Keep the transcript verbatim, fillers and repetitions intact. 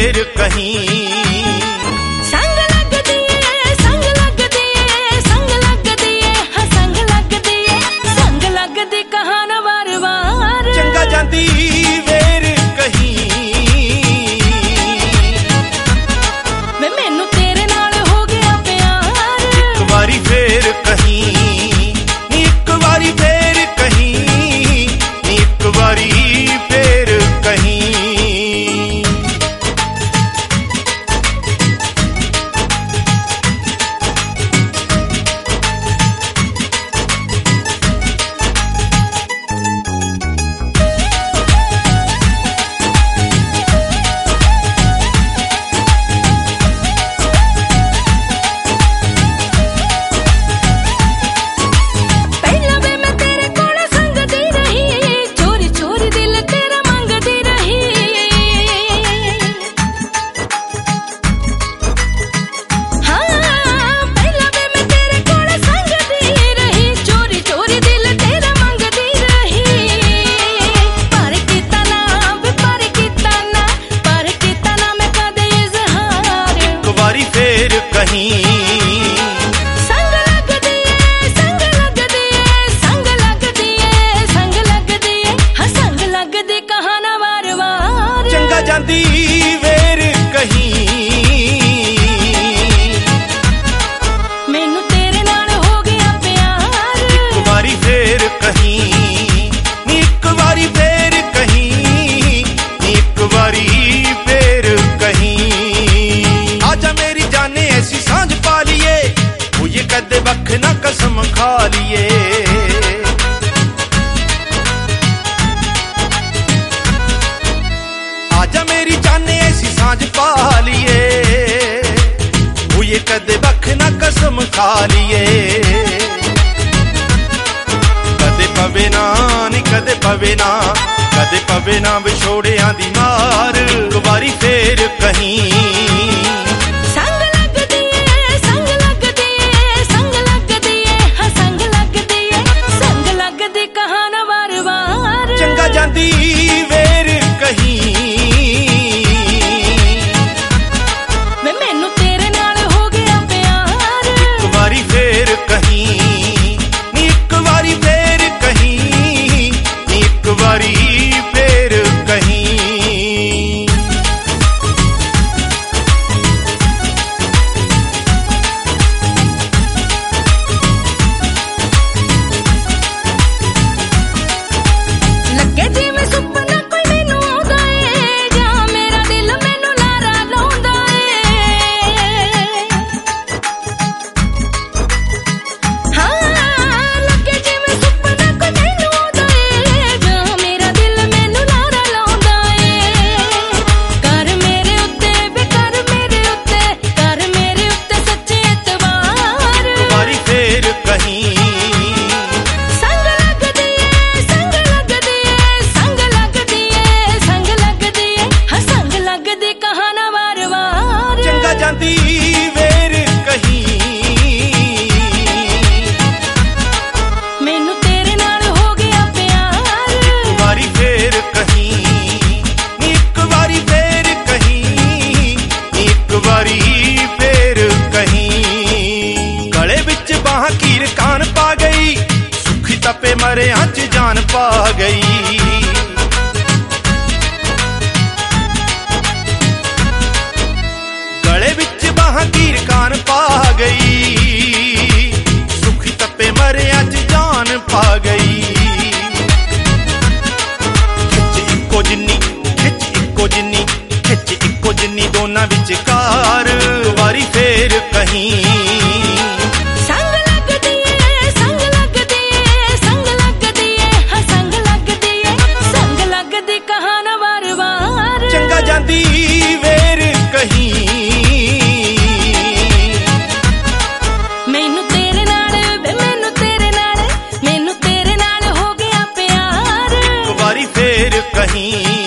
फेर कहीं संग लगदी है संग लगदी है संग लगदी है हाँ संग लगदी है संग लगदी कहाना वार वार चंगा जांदी वेर कहीं वे मैनू तेरे नाल हो गया प्यार एक बारी फेर कहीं एक बारी फेर कहीं एक बारी फेर कहीं कहीं संग लगदी है संग लगदी है संग लगदी है संग लगदी है हाँ संग लगदी कहाना वार वार चंगा जांदी वेर कहीं मैनू तेरे नाल हो गया प्यार एक बारी फेर कहीं एक बारी फेर कहीं एक बारी फेर कहीं आजा मेरी जाने ऐसी सांझ पा लिए वो ये कदे वख ना कसम खा लिए आजा मेरी जाने ऐसी सांझ पा लिए वो ये कदे वख ना कसम खा लिए कदे पवे ना नी कदे पवे ना कदे पवे ना विछोड़ियां दी मार एक बारी फेर कहीं जांदी वेर कहीं वे मैनू तेरे नाल हो गया प्यार एक बारी फेर कहीं एक बारी फेर कहीं एक बारी फेर कहीं लगे जी मैं सुपना कोई मैनू आउंदा है जा मेरा दिल मैनू लारा लाउंदा है हाँ लगे जी मैं सुपना कोई मैनू आउंदा है जा मेरा दिल मैनू लारा लाउंदा है कर मेरे उत्ते वे कर मेरे उत्ते कर मेरे उत्ते सच्चे एतबार एक बारी फेर कहीं जांदी वेर कहीं मैनू तेरे नाल हो गया प्यार एक बारी फेर कहीं एक बारी फेर कहीं एक बारी फेर कहीं गले विच बाह कीर कान पा गई सुखी तपे मरे हज जान पा गई कीर कान पा गई सुखी तपे मरे अज जान पा गई खिच इको जिन्नी खिच इको जिन्नी खिच इको जिन्नी दोना विचकार वारी फेर कहीं संग लगदी है संग लगदी है संग लगदी है हाँ संग लगदी है संग लगदी कहाना वार वार चंगा जांदी वेर कहीं मैनू तेरे नाल वे मैनू तेरे नाल मैनू तेरे नाल हो गया प्यार एक बारी फेर कहीं